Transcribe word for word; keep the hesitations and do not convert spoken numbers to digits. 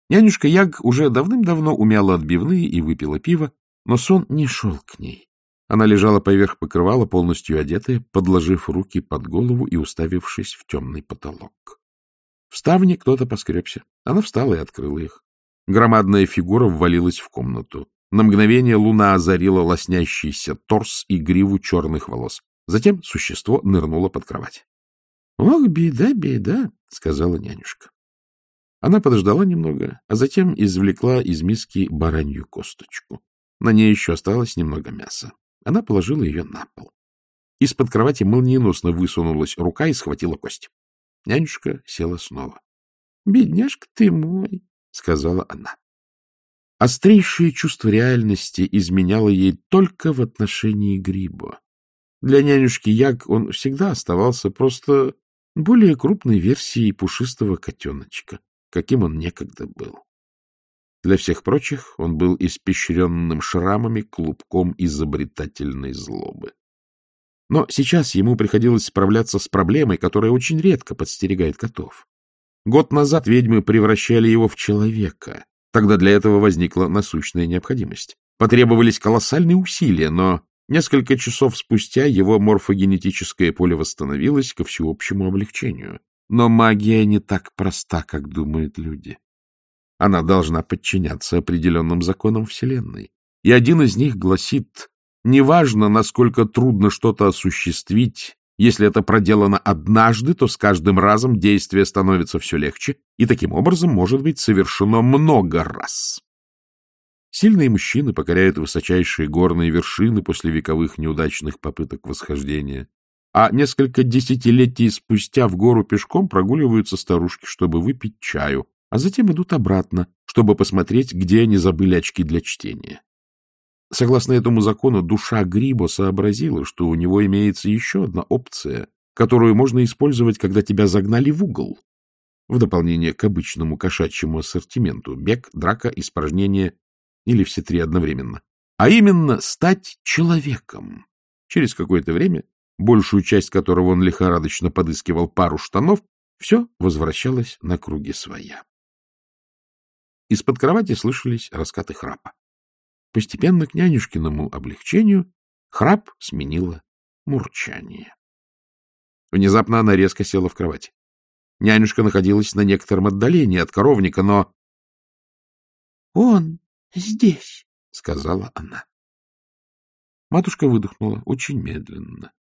Нянюшка Яг уже давным-давно умяла отбивные и выпила пиво, но сон не шел к ней. Она лежала поверх покрывала, полностью одетая, подложив руки под голову и уставившись в темный потолок. В ставне кто-то поскребся. Она встала и открыла их. Громадная фигура ввалилась в комнату. На мгновение луна озарила лоснящийся торс и гриву черных волос. Затем существо нырнуло под кровать. — Ох, беда, беда, — сказала нянюшка. Она подождала немного, а затем извлекла из миски баранью косточку. На ней еще осталось немного мяса. Она положила ее на пол. Из-под кровати молниеносно высунулась рука и схватила кость. Нянюшка села снова. — Бедняжка ты мой, — сказала она. Острейшее чувство реальности изменяло ей только в отношении Грибо. Для нянюшки Яг он всегда оставался просто более крупной версией пушистого котеночка, каким он некогда был. Для всех прочих он был испещренным шрамами, клубком изобретательной злобы. Но сейчас ему приходилось справляться с проблемой, которая очень редко подстерегает котов. Год назад ведьмы превращали его в человека. Тогда для этого возникла насущная необходимость. Потребовались колоссальные усилия, но несколько часов спустя его морфогенетическое поле восстановилось ко всеобщему облегчению. Но магия не так проста, как думают люди. Она должна подчиняться определенным законам Вселенной. И один из них гласит: неважно, насколько трудно что-то осуществить, если это проделано однажды, то с каждым разом действие становится все легче, и таким образом может быть совершено много раз. Сильные мужчины покоряют высочайшие горные вершины после вековых неудачных попыток восхождения, а несколько десятилетий спустя в гору пешком прогуливаются старушки, чтобы выпить чаю, а затем идут обратно, чтобы посмотреть, где они забыли очки для чтения. Согласно этому закону, душа Грибо сообразила, что у него имеется еще одна опция, которую можно использовать, когда тебя загнали в угол, в дополнение к обычному кошачьему ассортименту — бег, драка, испражнение или все три одновременно, а именно стать человеком. Через какое-то время, большую часть которого он лихорадочно подыскивал пару штанов, все возвращалось на круги своя. Из-под кровати слышались раскаты храпа. Постепенно к нянюшкиному облегчению храп сменило мурчание. Внезапно она резко села в кровати. Нянюшка находилась на некотором отдалении от коровника, но... — Он здесь, — сказала она. Матушка выдохнула очень медленно.